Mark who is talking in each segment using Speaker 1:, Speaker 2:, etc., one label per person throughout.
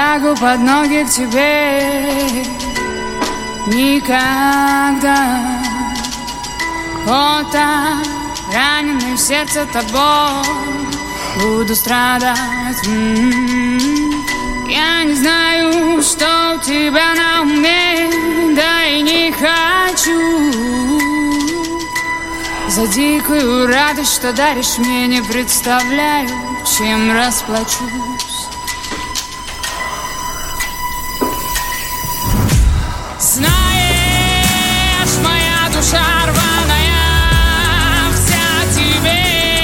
Speaker 1: лягу под ноги к тебе. Никогда. Вот так, раненый в сердце тобой, буду страдать. Я не знаю, что у тебя на уме, да и не хочу. За дикую радость, что даришь мне, не представляю, чем расплачусь. Знаешь, моя душа рваная, вся тебе.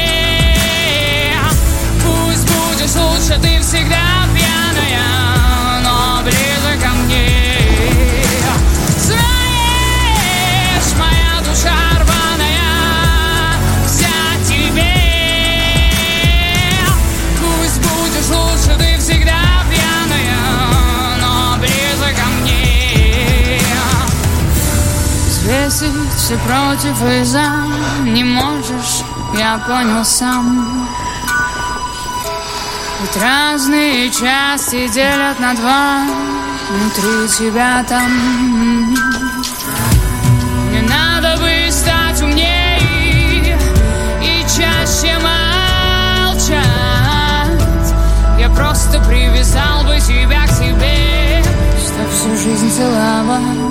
Speaker 1: Пусть будешь лучше, ты всегда пьяная, но ближе ко мне. Знаешь, моя душа рваная, вся тебе. Пусть будешь лучше, ты всегда пьяная, но ближе ко мне. Взвесить все против и за не можешь, я понял сам. Ведь разные части делят на два, внутри тебя там. Мне надо бы стать умнее и чаще молчать. Я просто привязал бы тебя к себе, чтоб всю жизнь целовать.